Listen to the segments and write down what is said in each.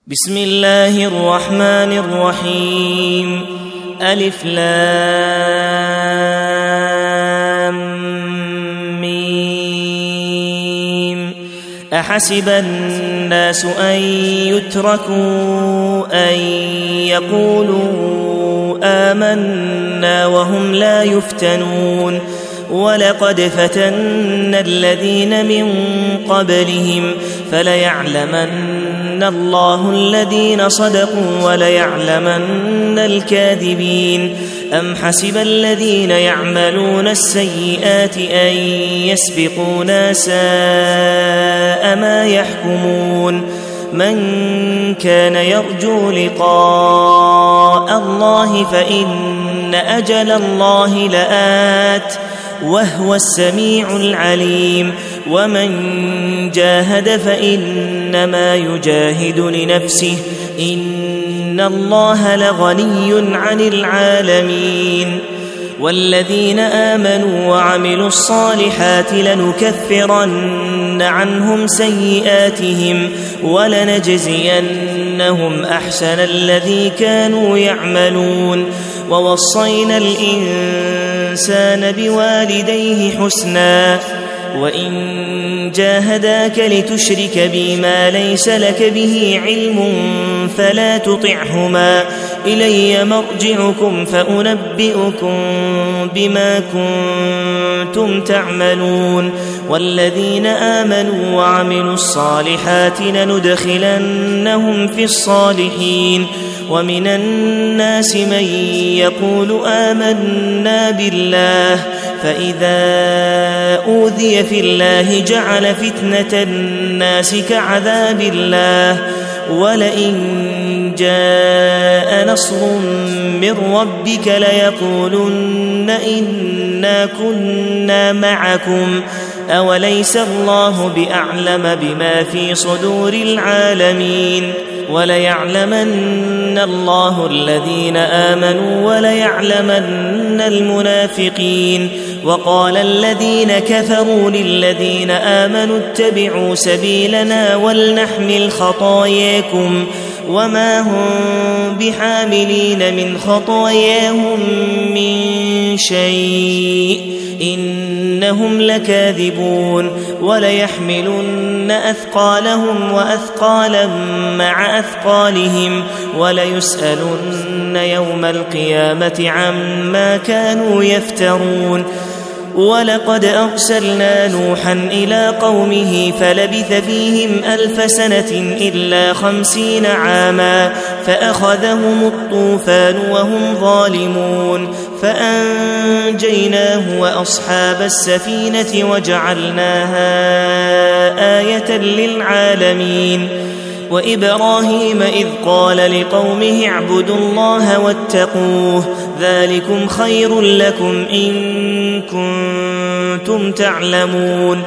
بسم الله الرحمن الرحيم ألف لام ميم أحسب الناس أن يتركوا أن يقولوا آمنا وهم لا يفتنون ولقد فتنا الذين من قبلهم فليعلمن الله الذين صدقوا وليعلمن الكاذبين أم حسب الذين يعملون السيئات أن يسبقونا ساء ما يحكمون من كان يرجو لقاء الله فإن أجل الله لآت وهو السميع العليم ومن جاهد فإنما يجاهد لنفسه إن الله لغني عن العالمين والذين آمنوا وعملوا الصالحات لنكفرن عنهم سيئاتهم ولنجزينهم أحسن الذي كانوا يعملون ووصينا الإنسان بوالديه حسنا وإن جاهداك لتشرك بي ما ليس لك به علم فلا تطعهما إلي مرجعكم فأنبئكم بما كنتم تعملون والذين آمنوا وعملوا الصالحات لندخلنهم في الصالحين ومن الناس من يقول آمنا بالله فإذا أوذي في الله جعل فتنة الناس كعذاب الله ولئن جاء نصر من ربك ليقولن إنا كنا معكم أوليس الله بأعلم بما في صدور العالمين وليعلمن الله الذين آمنوا وليعلمن المنافقين وقال الذين كفروا للذين آمنوا اتبعوا سبيلنا ولنحمل خطاياكم وما هم بحاملين من خطاياهم من شيء إنهم لكاذبون وليحملن أثقالهم وأثقالا مع أثقالهم وليسألن يوم القيامة عما كانوا يفترون ولقد أرسلنا نوحا إلى قومه فلبث فيهم 1000 سنة إلا 50 عاما فأخذهم الطوفان وهم ظالمون فأنجيناه وأصحاب السفينة وجعلناها آية للعالمين وإبراهيم إذ قال لقومه اعبدوا الله واتقوه ذلكم خير لكم إن كنتم تعلمون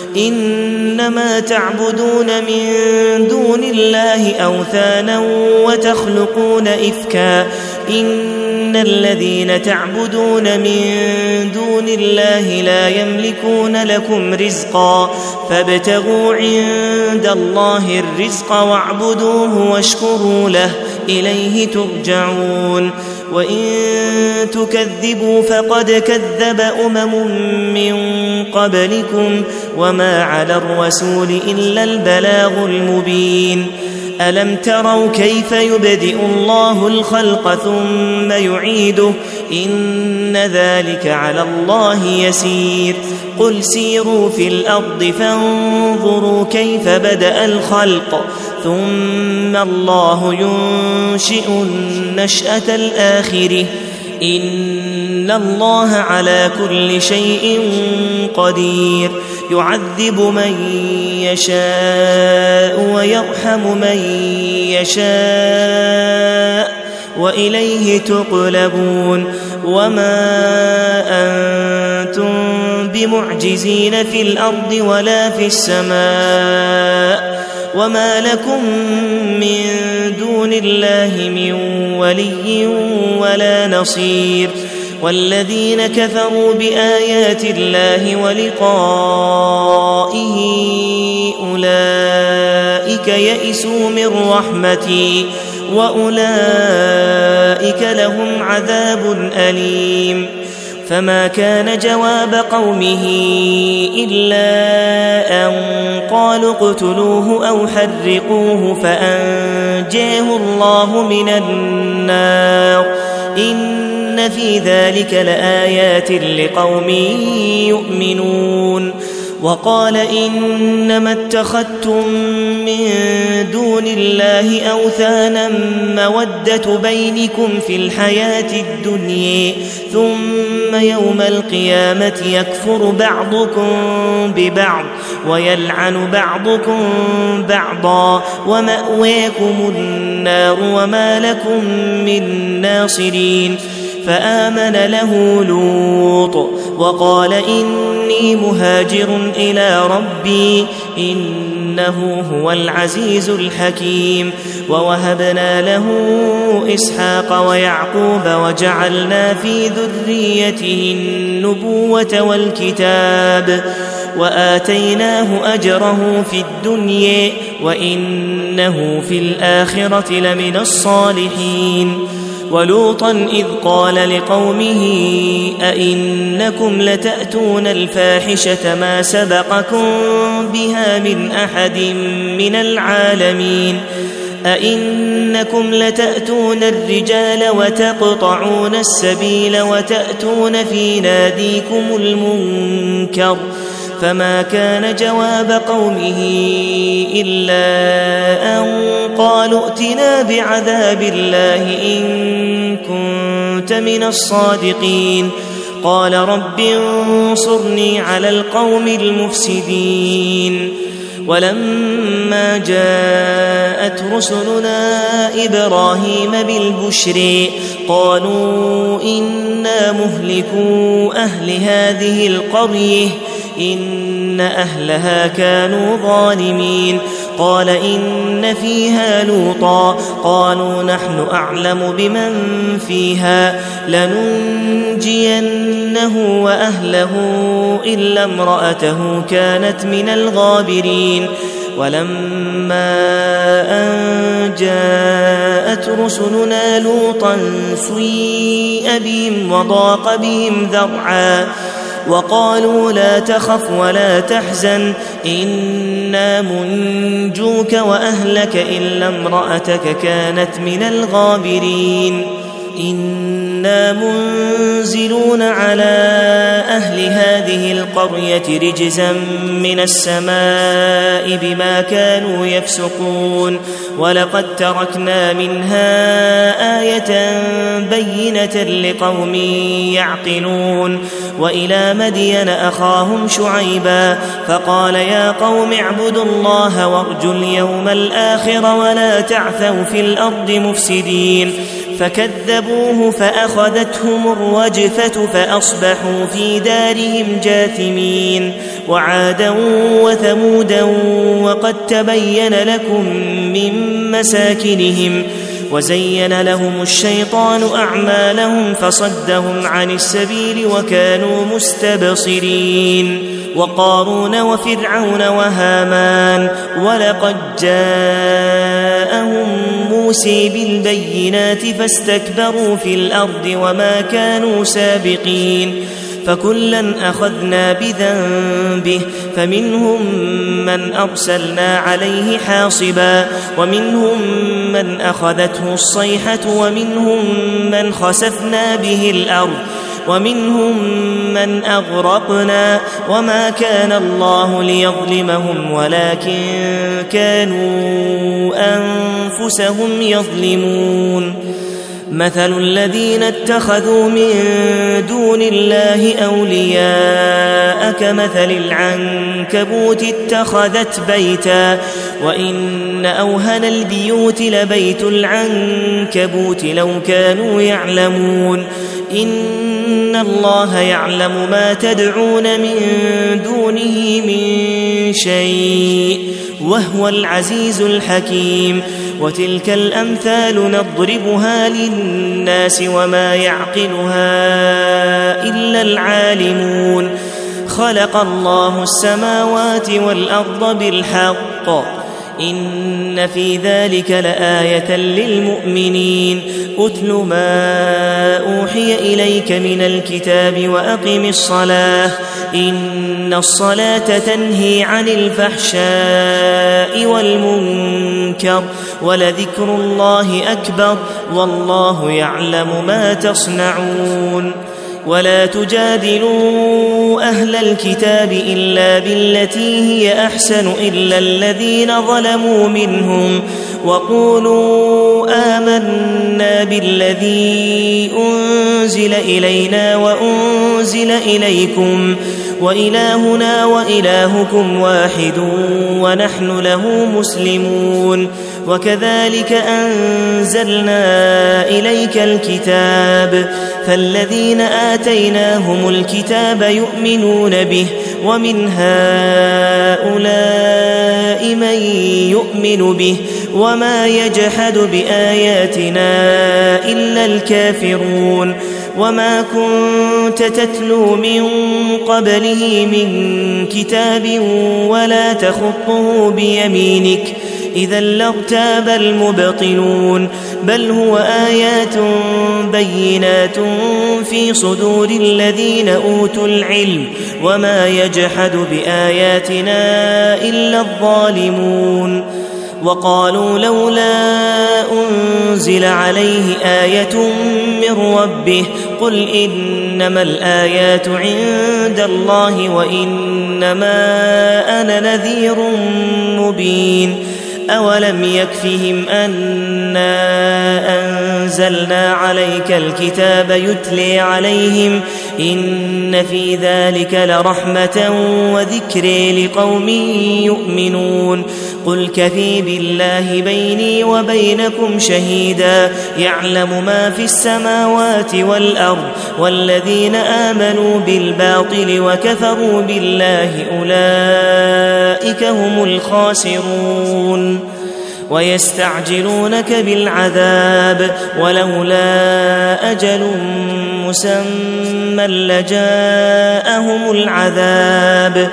إنما تعبدون من دون الله أوثانا وتخلقون إفكا إن الذين تعبدون من دون الله لا يملكون لكم رزقا فابتغوا عند الله الرزق واعبدوه واشكروا له إليه ترجعون وإن تكذبوا فقد كذب من قبلكم وما على الرسول إلا البلاغ المبين ألم تروا كيف يبدئ الله الخلق ثم يعيده إن ذلك على الله يسير قل سيروا في الأرض فانظروا كيف بدأ الخلق ثم الله ينشئ النشأة الآخرة إن الله على كل شيء قدير يعذب من يشاء ويرحم من يشاء وإليه تقلبون وما أنتم بمعجزين في الأرض ولا في السماء وما لكم من دون الله من ولي ولا نصير والذين كفروا بآيات الله ولقائه أولئك أولئك يئسوا من رحمتي وأولئك لهم عذاب أليم. فما كان جواب قومه إلا أن قالوا اقتلوه أو حرقوه فأنجاه الله من النار إن في ذلك لآيات لقوم يؤمنون. وقال إنما اتخذتم من دون الله أوثانا مودة بينكم في الحياة الدنيا ثم يوم القيامة يكفر بعضكم ببعض ويلعن بعضكم بعضا ومأواكم النار وما لكم من ناصرين. فآمن له لوط وقال إني مهاجر إلى ربي إنه هو العزيز الحكيم. ووهبنا له إسحاق ويعقوب وجعلنا في ذريته النبوة والكتاب وآتيناه أجره في الدنيا وإنه في الآخرة لمن الصالحين. ولوطا إذ قال لقومه أئنكم لتأتون الفاحشة ما سبقكم بها من أحد من العالمين أئنكم لتأتون الرجال وتقطعون السبيل وتأتون في ناديكم المنكر. فما كان جواب قومه إلا أن قالوا ائتنا بعذاب الله إن كنت من الصادقين. قال رب انصرني على القوم المفسدين. ولما جاءت رسلنا إبراهيم بالبشر قالوا إنا مهلكو أهل هذه القرية إن أهلها كانوا ظالمين. قال إن فيها لوطا قالوا نحن أعلم بمن فيها لننجينه وأهله إلا امرأته كانت من الغابرين. ولما أن جاءت رسلنا لوطا سيء بهم وضاق بهم ذرعا وقالوا لا تخف ولا تحزن إنا منجوك وأهلك إلا امرأتك كانت من الغابرين. إنا منزلون على أهل هذه القرية رجزا من السماء بما كانوا يفسقون. ولقد تركنا منها آية بينة لقوم يعقلون. وإلى مدين أخاهم شعيبا فقال يا قوم اعبدوا الله وارجوا اليوم الآخر ولا تعثوا في الأرض مفسدين. فكذبوه فأخذتهم الرجفة فأصبحوا في دارهم جاثمين. وعادا وثمودا وقد تبين لكم من مساكنهم وزين لهم الشيطان أعمالهم فصدهم عن السبيل وكانوا مستبصرين. وقارون وفرعون وهامان ولقد جاءهم موسى بالبينات فاستكبروا في الأرض وما كانوا سابقين. فكلا أخذنا بذنبه فمنهم من أرسلنا عليه حاصبا ومنهم من أخذته الصيحة ومنهم من خسفنا به الأرض ومنهم من أغرقنا وما كان الله ليظلمهم ولكن كانوا أنفسهم يظلمون. مثل الذين اتخذوا من دون الله أولياء كمثل العنكبوت اتخذت بيتا وإن أوهن البيوت لبيت العنكبوت لو كانوا يعلمون. إن الله يعلم ما تدعون من دونه من شيء وهو العزيز الحكيم. وتلك الأمثال نضربها للناس وما يعقلها إلا العالمون. خلق الله السماوات والأرض بالحق إن في ذلك لآية للمؤمنين أتل ما أوحي إليك من الكتاب وأقم الصلاة إن الصلاة تنهي عن الفحشاء والمنكر ولذكر الله أكبر والله يعلم ما تصنعون ولا تجادلوا أهل الكتاب إلا بالتي هي أحسن إلا الذين ظلموا منهم وقولوا آمنا بالذي أنزل إلينا وأنزل إليكم وإلهنا وإلهكم واحد ونحن له مسلمون وكذلك أنزلنا إليك الكتاب فالذين آتيناهم الكتاب يؤمنون به ومن هؤلاء من يؤمن به وما يجحد بآياتنا إلا الكافرون وما كنت تتلو من قبله من كتاب ولا تخطه بيمينك إذا لارتاب المبطلون بل هو آيات بينات في صدور الذين أوتوا العلم وما يجحد بآياتنا إلا الظالمون وقالوا لولا أنزل عليه آية من ربه قل إنما الآيات عند الله وإنما أنا نذير مبين أولم يكفهم أنا أنزلنا عليك الكتاب يتلي عليهم إن في ذلك لرحمة وذكر لقوم يؤمنون قل كفى بالله بيني وبينكم شهيدا يعلم ما في السماوات والأرض والذين آمنوا بالباطل وكفروا بالله أولئك هم الخاسرون ويستعجلونك بالعذاب ولولا أجل مسمى لجاءهم العذاب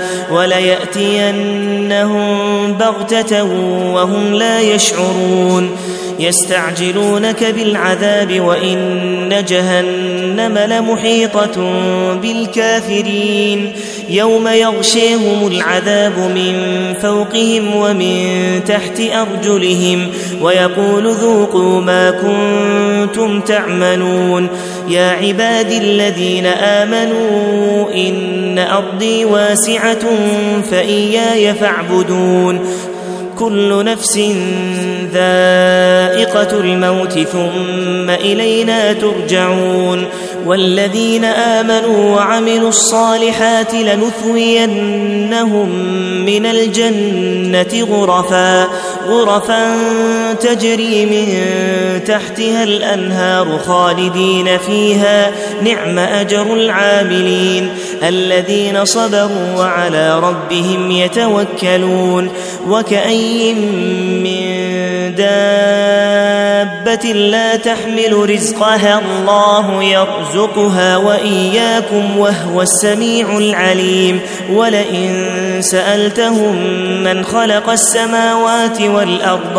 وليأتينهم بغتة وهم لا يشعرون يستعجلونك بالعذاب وإن جهنم لمحيطة بالكافرين يوم يغشيهم العذاب من فوقهم ومن تحت أرجلهم ويقول ذوقوا ما كنتم تعملون يا عبادي الذين آمنوا إن أرضي واسعة فإياي فاعبدون كل نفس ذائقة الموت ثم إلينا ترجعون والذين آمنوا وعملوا الصالحات لنثوينهم من الجنة غرفا تجري من تحتها الأنهار خالدين فيها نعم أجر العاملين الذين صبروا وعلى ربهم يتوكلون وكأي من دابة لا تحمل رزقها الله يرزقها وإياكم وهو السميع العليم ولئن سألتهم من خلق السماوات والأرض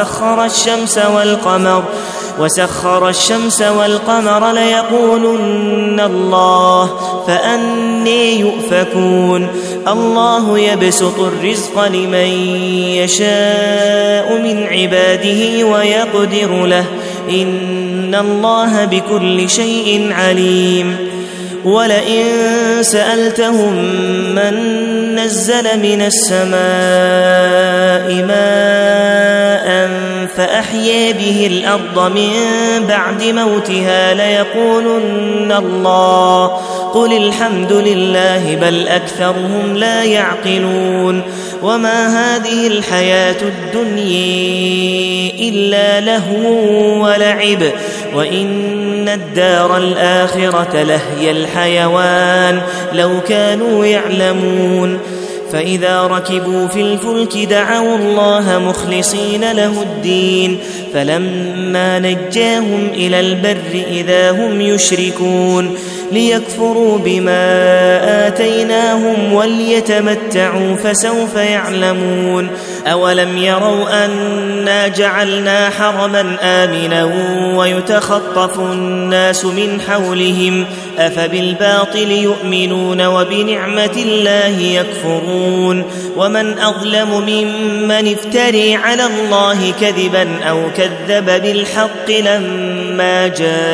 وسخر الشمس والقمر ليقولن الله فأني يؤفكون الله يبسط الرزق لمن يشاء من عباده ويقدر له إن الله بكل شيء عليم ولئن سألتهم من نزل من السماء ماء فأحيا به الأرض من بعد موتها ليقولن الله قل الحمد لله بل أكثرهم لا يعقلون وما هذه الحياة الدنيا إلا لهو ولعب وإن الدار الآخرة لهي الحيوان لو كانوا يعلمون فإذا ركبوا في الفلك دعوا الله مخلصين له الدين فلما نجاهم إلى البر إذا هم يشركون ليكفروا بما آتيناهم وليتمتعوا فسوف يعلمون أولم يروا أنا جعلنا حرما آمنا ويتخطف الناس من حولهم أفبالباطل يؤمنون وبنعمة الله يكفرون ومن أظلم ممن افتري على الله كذبا أو كذب بالحق لما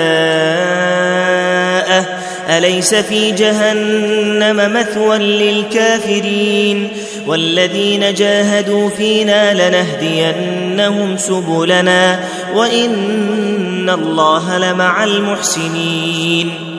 جاءه أليس في جهنم مثوى للكافرين والذين جاهدوا فينا لنهدينهم سبلنا وإن الله لمع المحسنين